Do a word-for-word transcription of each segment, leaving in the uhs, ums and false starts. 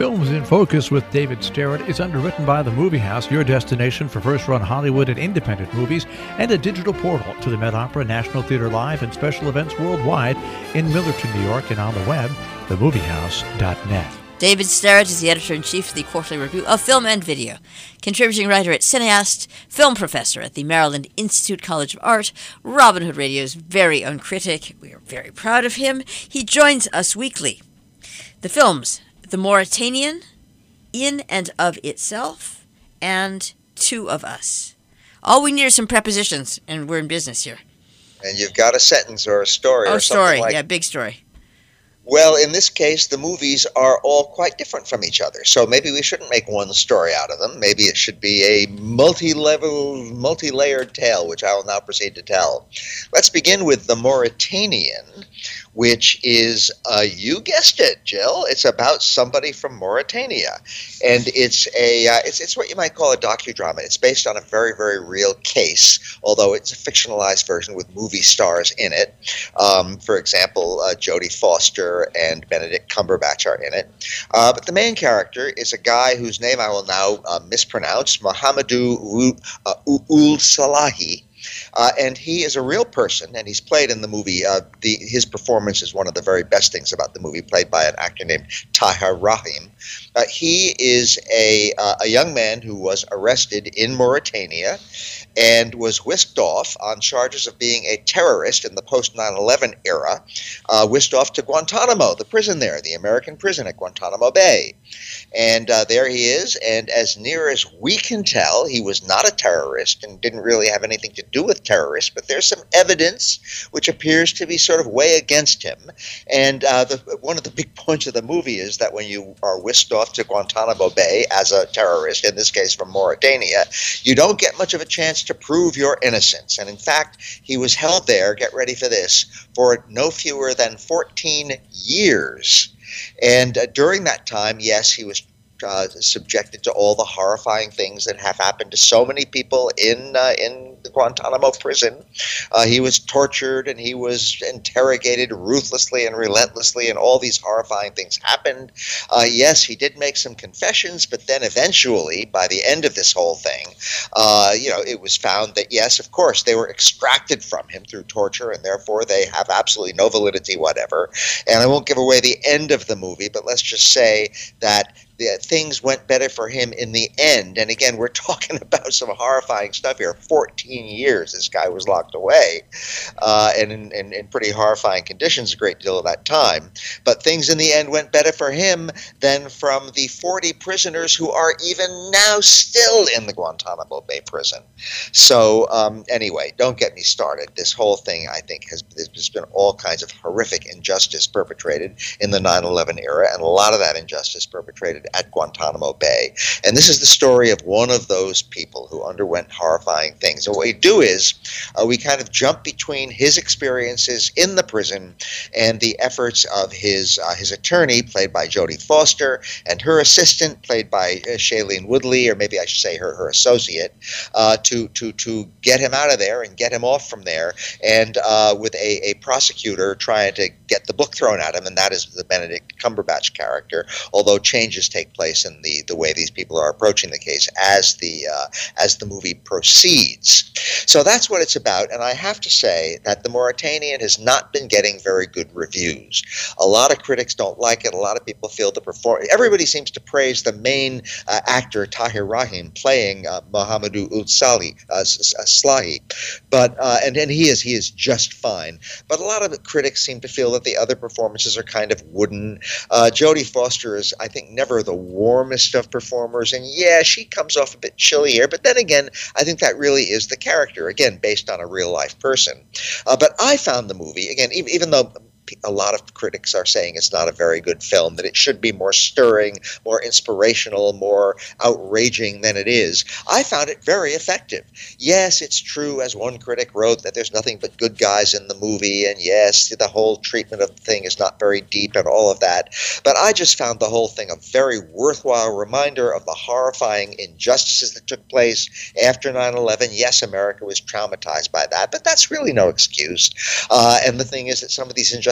Films in Focus with David Starrett is underwritten by The Movie House, your destination for first-run Hollywood and independent movies, and a digital portal to the Met Opera, National Theater Live, and special events worldwide in Millerton, New York, and on the web, the movie house dot net. David Starrett is the editor-in-chief of the Quarterly Review of Film and Video, contributing writer at Cineast, film professor at the Maryland Institute College of Art, Robin Hood Radio's very own critic. We are very proud of him. He joins us weekly. The films, The Mauritanian, In and of Itself, and Two of Us. All we need are some prepositions, and we're in business here. And you've got a sentence or a story oh, or something story. like Yeah, big story. Well, in this case, the movies are all quite different from each other. So maybe we shouldn't make one story out of them. Maybe it should be a multi-level, multi-layered tale, which I will now proceed to tell. Let's begin with The Mauritanian, which is, uh, you guessed it, Jill, it's about somebody from Mauritania. And it's a uh, it's, it's what you might call a docudrama. It's based on a very, very real case, although it's a fictionalized version with movie stars in it. Um, for example, uh, Jodie Foster and Benedict Cumberbatch are in it. Uh, but the main character is a guy whose name I will now uh, mispronounce, Mohamedou uh, Ould Salahi. Uh, and he is a real person, and he's played in the movie. Uh, the, his performance is one of the very best things about the movie, played by an actor named Tahir Rahim. Uh, he is a, uh, a young man who was arrested in Mauritania and was whisked off on charges of being a terrorist in the post nine eleven era, uh, whisked off to Guantanamo, the prison there, the American prison at Guantanamo Bay. And uh, there he is, and as near as we can tell, he was not a terrorist and didn't really have anything to do with terrorists, but there's some evidence which appears to be sort of way against him. And uh, the, one of the big points of the movie is that when you are whisked off to Guantanamo Bay as a terrorist, in this case from Mauritania, you don't get much of a chance to prove your innocence. And in fact, he was held there, get ready for this, for no fewer than fourteen years. And uh, during that time, yes, he was uh, subjected to all the horrifying things that have happened to so many people in uh, in the Guantanamo prison. Uh, he was tortured and he was interrogated ruthlessly and relentlessly, and all these horrifying things happened. Uh, yes, he did make some confessions, but then eventually, by the end of this whole thing, uh, you know, it was found that, yes, of course, they were extracted from him through torture, and therefore they have absolutely no validity whatever. And I won't give away the end of the movie, but let's just say that the, things went better for him in the end. And again, we're talking about some horrifying stuff here. fourteen years this guy was locked away, uh, and in, in, in pretty horrifying conditions a great deal of that time. But things in the end went better for him than from the forty prisoners who are even now still in the Guantanamo Bay prison. So um, anyway, don't get me started. This whole thing, I think, has there's been all kinds of horrific injustice perpetrated in the nine eleven era, and a lot of that injustice perpetrated at Guantanamo Bay. And this is the story of one of those people who underwent horrifying things. And what we do is uh, we kind of jump between his experiences in the prison and the efforts of his uh, his attorney, played by Jodie Foster, and her assistant, played by uh, Shailene Woodley, or maybe I should say her her associate, uh, to to to get him out of there and get him off from there, and uh, with a, a prosecutor trying to get the book thrown at him, and that is the Benedict Cumberbatch character, although changes take place in the, the way these people are approaching the case as the uh, as the movie proceeds. So that's what it's about, and I have to say that The Mauritanian has not been getting very good reviews. A lot of critics don't like it. A lot of people feel the perform. Everybody seems to praise the main uh, actor, Tahir Rahim, playing uh, Mohamedou Ould Salahi, uh, Slahi, but uh, and and he is he is just fine. But a lot of the critics seem to feel that the other performances are kind of wooden. Uh, Jodie Foster is, I think, never the warmest of performers, and yeah, she comes off a bit chilly here. But then again, I think that really is the character, again, based on a real life person. Uh, but I found the movie, again, even, even though a lot of critics are saying it's not a very good film, that it should be more stirring, more inspirational, more outraging than it is. I found it very effective. Yes, it's true, as one critic wrote, that there's nothing but good guys in the movie, and yes, the whole treatment of the thing is not very deep and all of that. But I just found the whole thing a very worthwhile reminder of the horrifying injustices that took place after nine eleven. Yes, America was traumatized by that, but that's really no excuse. Uh, and the thing is that some of these injustices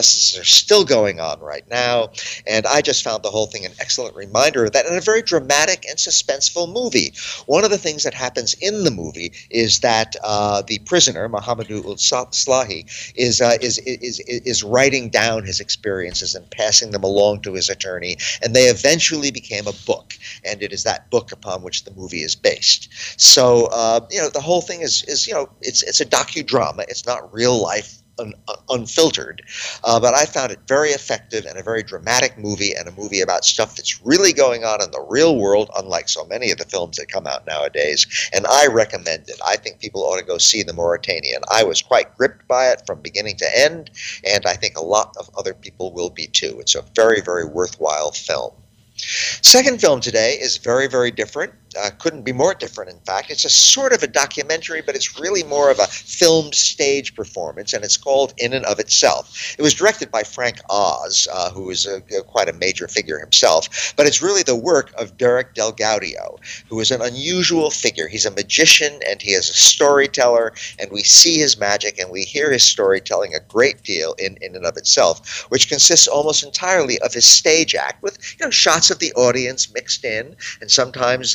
processes are still going on right now, and I just found the whole thing an excellent reminder of that, and a very dramatic and suspenseful movie. One of the things that happens in the movie is that uh, the prisoner, Mohamedou Ould-Slahi, is, uh, is, is, is writing down his experiences and passing them along to his attorney, and they eventually became a book, and it is that book upon which the movie is based. So, uh, you know, the whole thing is, is you know, it's, it's a docudrama. It's not real life. Un, un, unfiltered, uh, but I found it very effective and a very dramatic movie, and a movie about stuff that's really going on in the real world, unlike so many of the films that come out nowadays, and I recommend it. I think people ought to go see The Mauritanian. I was quite gripped by it from beginning to end, and I think a lot of other people will be too. It's a very, very worthwhile film. Second film today is very, very different. Uh, couldn't be more different, in fact. It's a sort of a documentary, but it's really more of a filmed stage performance, and it's called In and of Itself. It was directed by Frank Oz, uh, who is a, a, quite a major figure himself, but it's really the work of Derek DelGaudio, who is an unusual figure. He's a magician, and he is a storyteller, and we see his magic, and we hear his storytelling a great deal in In and of Itself, which consists almost entirely of his stage act, with you know shots of the audience mixed in, and sometimes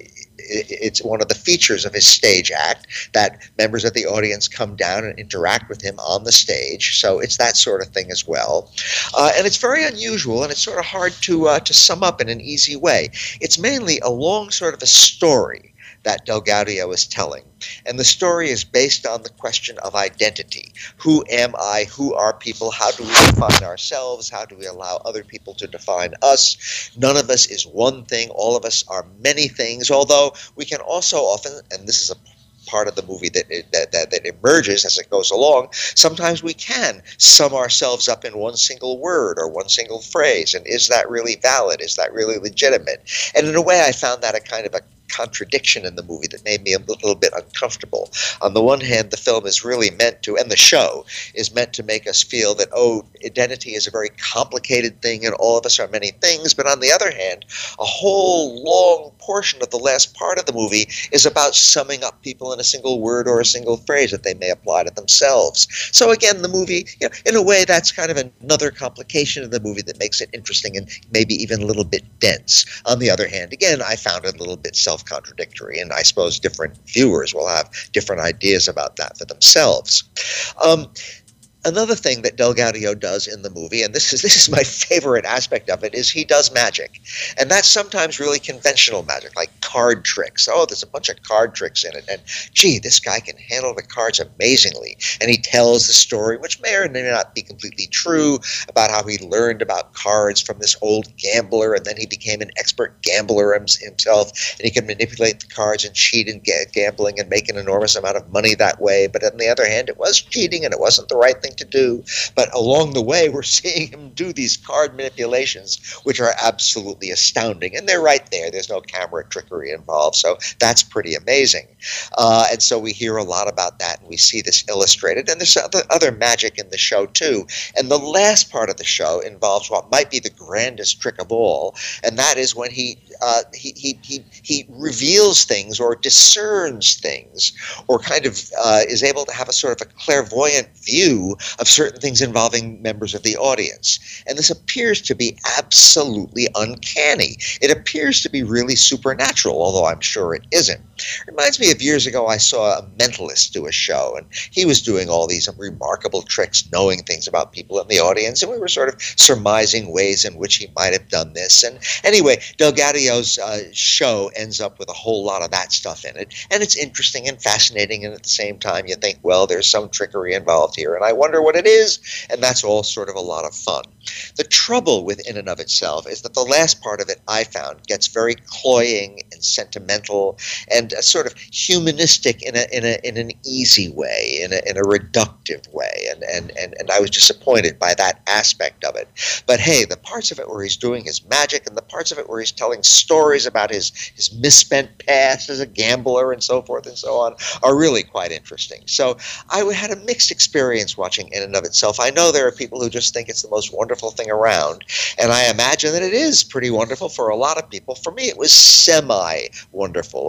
it's one of the features of his stage act that members of the audience come down and interact with him on the stage. So it's that sort of thing as well. Uh, and it's very unusual, and it's sort of hard to uh, to sum up in an easy way. It's mainly a long sort of a story that DelGaudio is telling. And the story is based on the question of identity. Who am I? Who are people? How do we define ourselves? How do we allow other people to define us? None of us is one thing. All of us are many things, although we can also often, and this is a part of the movie that, that that that emerges as it goes along, sometimes we can sum ourselves up in one single word or one single phrase. And is that really valid? Is that really legitimate? And in a way, I found that a kind of a contradiction in the movie that made me a little bit uncomfortable. On the one hand, the film is really meant to, and the show is meant to make us feel that, oh, identity is a very complicated thing and all of us are many things. But on the other hand, a whole long portion of the last part of the movie is about summing up people in a single word or a single phrase that they may apply to themselves. So again, the movie, you know, in a way, that's kind of another complication of the movie that makes it interesting and maybe even a little bit dense. On the other hand, again, I found it a little bit self contradictory, and I suppose different viewers will have different ideas about that for themselves. Um, Another thing that DelGaudio does in the movie, and this is this is my favorite aspect of it, is he does magic. And that's sometimes really conventional magic, like card tricks. Oh, there's a bunch of card tricks in it, and gee, this guy can handle the cards amazingly. And he tells the story, which may or may not be completely true, about how he learned about cards from this old gambler, and then he became an expert gambler himself, and he could manipulate the cards and cheat in gambling and make an enormous amount of money that way. But on the other hand, it was cheating, and it wasn't the right thing to do. But along the way, we're seeing him do these card manipulations, which are absolutely astounding. And they're right there. There's no camera trickery involved. So that's pretty amazing. Uh, and so we hear a lot about that, and we see this illustrated. And there's other, other magic in the show, too. And the last part of the show involves what might be the grandest trick of all, and that is when he uh, he, he, he, he reveals things or discerns things, or kind of uh, is able to have a sort of a clairvoyant view of certain things involving members of the audience. And this appears to be absolutely uncanny. It appears to be really supernatural, although I'm sure it isn't. It reminds me of years ago I saw a mentalist do a show, and he was doing all these remarkable tricks, knowing things about people in the audience, and we were sort of surmising ways in which he might have done this. And anyway, DelGaudio's uh, show ends up with a whole lot of that stuff in it, and it's interesting and fascinating, and at the same time you think, well, there's some trickery involved here, and I wonder what it is, and that's all sort of a lot of fun. The trouble with In and of Itself is that the last part of it, I found, gets very cloying and sentimental and uh, sort of humanistic in a in a in an easy way, in a in a reductive way, and and and and I was disappointed by that aspect of it. But hey, the parts of it where he's doing his magic, and the parts of it where he's telling stories about his his misspent past as a gambler and so forth and so on, are really quite interesting. So I had a mixed experience watching In and of Itself. I know there are people who just think it's the most wonderful thing around, and I imagine that it is pretty wonderful for a lot of people. For me, it was semi-wonderful, or not even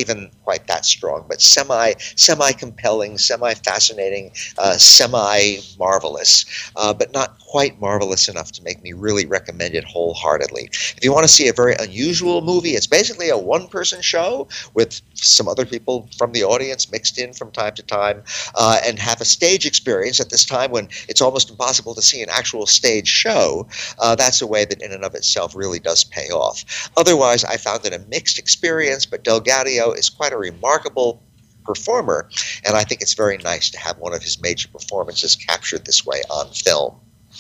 even quite that strong, but semi, semi-compelling, semi-fascinating, uh, semi-marvelous, uh, but not quite marvelous enough to make me really recommend it wholeheartedly. If you want to see a very unusual movie, it's basically a one-person show with some other people from the audience mixed in from time to time, uh, and have a stage experience at this time when it's almost impossible to see an actual stage show. Uh, that's a way that in and of itself really does pay off. Otherwise, I found it a mixed experience, but Delgadio is quite a remarkable performer, and I think it's very nice to have one of his major performances captured this way on film.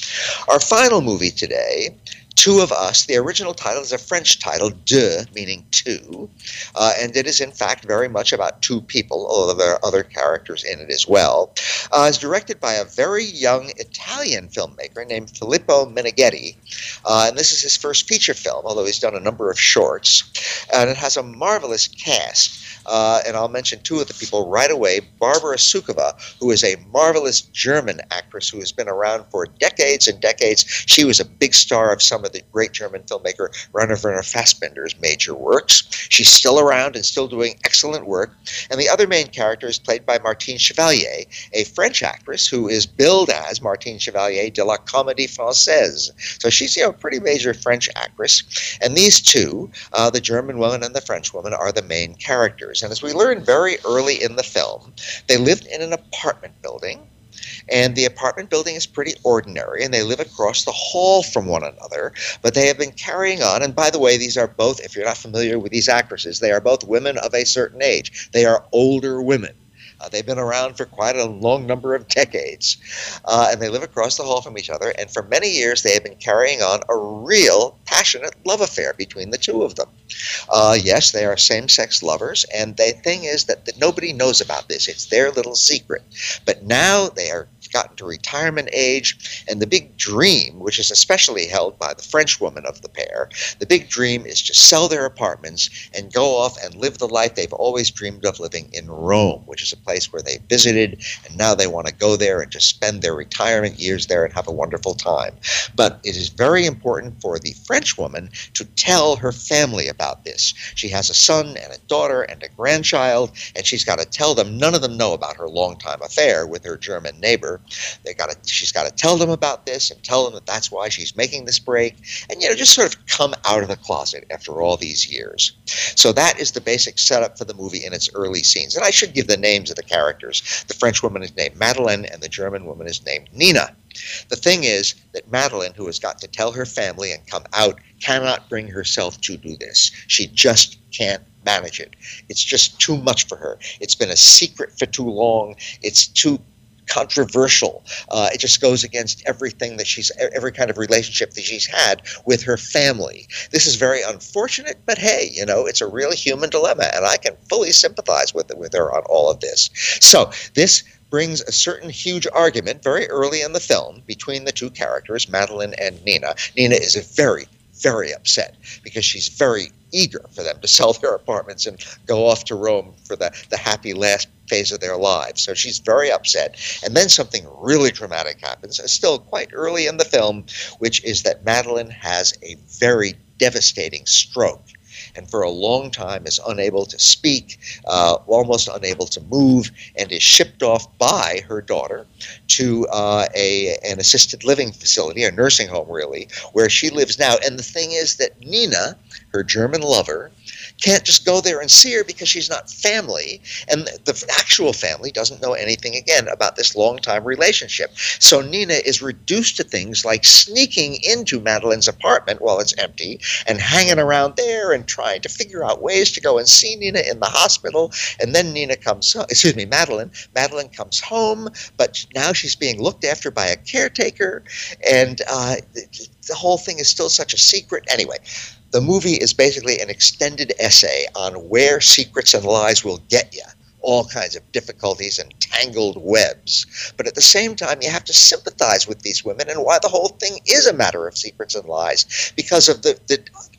Our final movie today, Two of Us. The original title is a French title, Deux, meaning two, uh, and it is in fact very much about two people, although there are other characters in it as well. Uh, it's directed by a very young Italian filmmaker named Filippo Meneghetti, uh, and this is his first feature film, although he's done a number of shorts, and it has a marvelous cast. Uh, and I'll mention two of the people right away. Barbara Sukowa, who is a marvelous German actress who has been around for decades and decades. She was a big star of some of the great German filmmaker Rainer Werner Fassbinder's major works. She's still around and still doing excellent work. And the other main character is played by Martine Chevalier, a French actress who is billed as Martine Chevalier de la Comédie Française. So she's, you know, a pretty major French actress. And these two, uh, the German woman and the French woman, are the main characters. And as we learn very early in the film, they lived in an apartment building, and the apartment building is pretty ordinary, and they live across the hall from one another, but they have been carrying on, and by the way, these are both, if you're not familiar with these actresses, they are both women of a certain age. They are older women. Uh, they've been around for quite a long number of decades, uh, and they live across the hall from each other, and for many years they have been carrying on a real passionate love affair between the two of them. Uh, yes, they are same-sex lovers, and the thing is that, that nobody knows about this. It's their little secret. But now they are gotten to retirement age, and the big dream, which is especially held by the French woman of the pair, the big dream is to sell their apartments and go off and live the life they've always dreamed of living in Rome, which is a place where they visited, and now they want to go there and just spend their retirement years there and have a wonderful time. But it is very important for the French woman to tell her family about this. She has a son and a daughter and a grandchild, and she's got to tell them. None of them know about her longtime affair with her German neighbor. They got to, she's got to tell them about this and tell them that that's why she's making this break, and, you know, just sort of come out of the closet after all these years. So that is the basic setup for the movie in its early scenes. And I should give the names of the characters. The French woman is named Madeleine, and the German woman is named Nina. The thing is that Madeleine, who has got to tell her family and come out, cannot bring herself to do this. She just can't manage it. It's just too much for her. It's been a secret for too long. It's too controversial. Uh, it just goes against everything that she's, every kind of relationship that she's had with her family. This is very unfortunate, but hey, you know, it's a real human dilemma, and I can fully sympathize with it, with her on all of this. So this brings a certain huge argument very early in the film between the two characters, Madeleine and Nina. Nina is a very, very upset because she's very eager for them to sell their apartments and go off to Rome for the, the happy last phase of their lives. So she's very upset. And then something really dramatic happens, still quite early in the film, which is that Madeleine has a very devastating stroke, and for a long time is unable to speak, uh, almost unable to move, and is shipped off by her daughter to uh, a an assisted living facility, a nursing home really, where she lives now. And the thing is that Nina, her German lover, can't just go there and see her because she's not family, and the actual family doesn't know anything, again, about this long-time relationship. So Nina is reduced to things like sneaking into Madeleine's apartment while it's empty and hanging around there and trying to figure out ways to go and see Nina in the hospital. And then Nina comes, excuse me, Madeleine. Madeleine comes home, but now she's being looked after by a caretaker, and uh, the whole thing is still such a secret. Anyway, the movie is basically an extended essay on where secrets and lies will get you, all kinds of difficulties and tangled webs. But at the same time, you have to sympathize with these women and why the whole thing is a matter of secrets and lies, because of the, the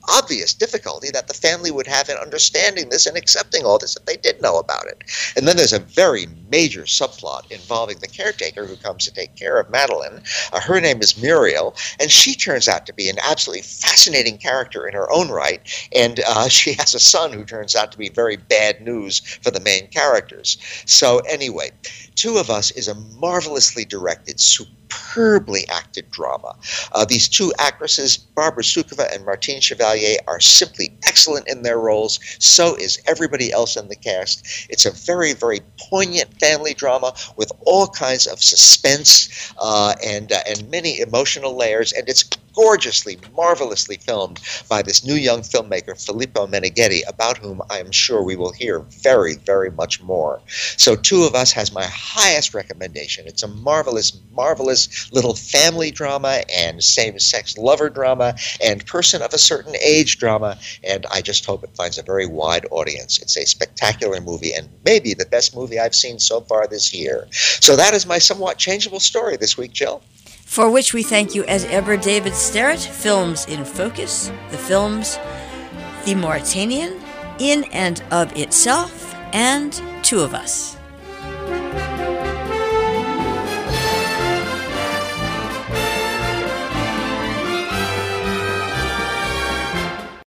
obvious difficulty that the family would have in understanding this and accepting all this if they did know about it. And then there's a very major subplot involving the caretaker who comes to take care of Madeline. Uh, her name is Muriel, and she turns out to be an absolutely fascinating character in her own right, and uh, she has a son who turns out to be very bad news for the main characters. So anyway, Two of Us is a marvelously directed, superbly acted drama. Uh, these two actresses, Barbara Sukova and Martine Chevalier, are simply excellent in their roles. So is everybody else in the cast. It's a very, very poignant family drama with all kinds of suspense uh, and uh, and many emotional layers, and it's gorgeously, marvelously filmed by this new young filmmaker, Filippo Meneghetti, about whom I am sure we will hear very, very much more. So Two of Us has my highest recommendation. It's a marvelous, marvelous little family drama and same-sex lover drama and person of a certain age drama, and I just hope it finds a very wide audience. It's a spectacular movie and maybe the best movie I've seen so far this year. So that is my somewhat changeable story this week, Jill. For which we thank you as ever, David Sterrett. Films in Focus, the films The Mauritanian, In and of Itself, and Two of Us.